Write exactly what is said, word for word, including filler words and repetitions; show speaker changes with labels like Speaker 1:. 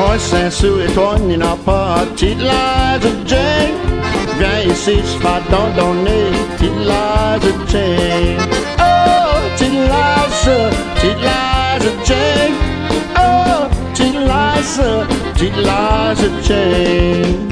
Speaker 1: Saint-Sou et toi, n'y n'a pas, petite Liza Jane. Viens ici, je vais t'en donner, petite Liza Jane. Oh, petite Liza, petite Liza Jane. Oh, petite Liza, petite Liza Jane.